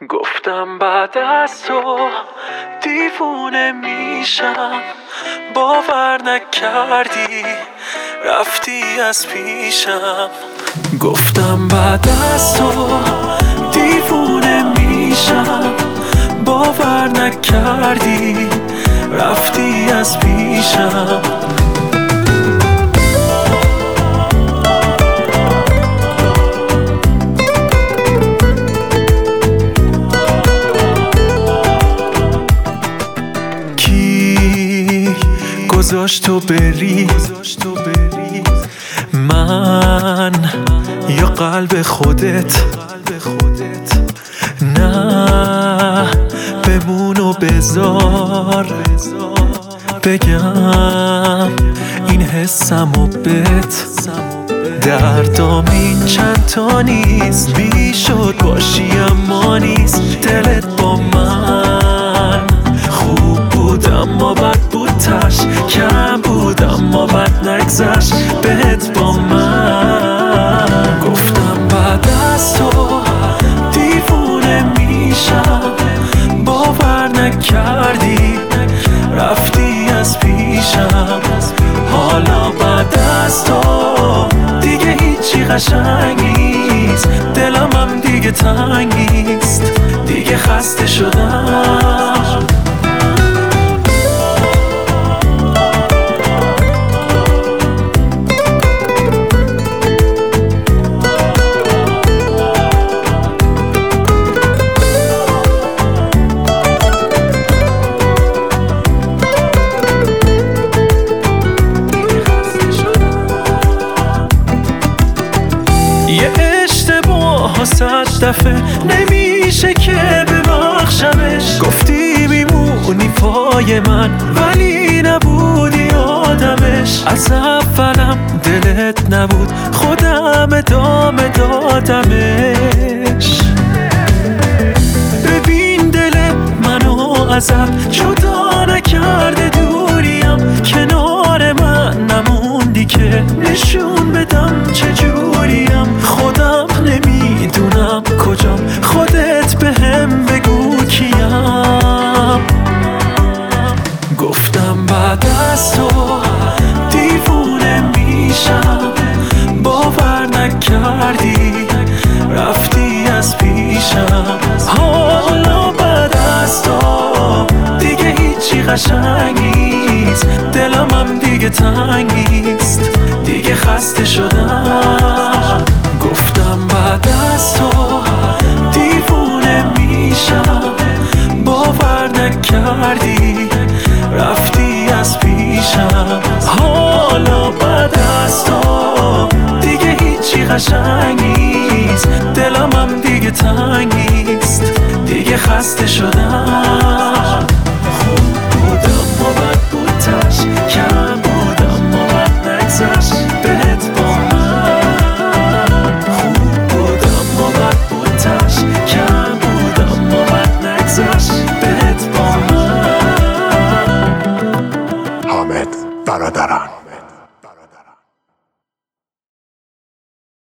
گفتم بعد از تو دیوونه میشم، باور نکردی رفتی از پیشم. گفتم بعد از تو دیوونه میشم، باور نکردی رفتی از پیشم. گذاشت تو بری، من یا قلب خودت؟ نه بمون و بذار بگم این حسم و بت. دردام این چند تا نیست، میشد باشی اما نیست. دلت با من خوب بود اما بد بود، تش کم بود اما بد نگذشت بهت با من. گفتم بعد از تو دیوونه میشم، باور نکردی رفتی از پیشم. حالا بعد از تو دیگه هیچی قشنگ نیست، دلم هم دیگه تنگ نیست، دیگه خسته شدم. یه اشتباه 100 دفعه نمیشه که ببخشمش. گفتی میمونی پای من ولی نبودی آدمش. از اولم دلت نبود، خودم ادامه دادمش. ببین دل منو ازت جدا نکرده دوریم، کنار من نموندی که نشون بدم چجوریم. خودم نمیدونم کجام، خودت بهم بگو کیم. گفتم بعد از تو دیوونه میشم، باور نکردی رفتی از پیشم. حالا بعد از تو دیگه هیچی قشنگ نیست، دلم هم دیگه تنگ نیست، دیگه خسته شدم. گفتم بعد از تو دیوونه میشم، باور نکردی رفتی از پیشم. حالا بعد از تو دیگه هیچی قشنگ نیست، دلم هم دیگه تنگ نیست، دیگه خسته شدم.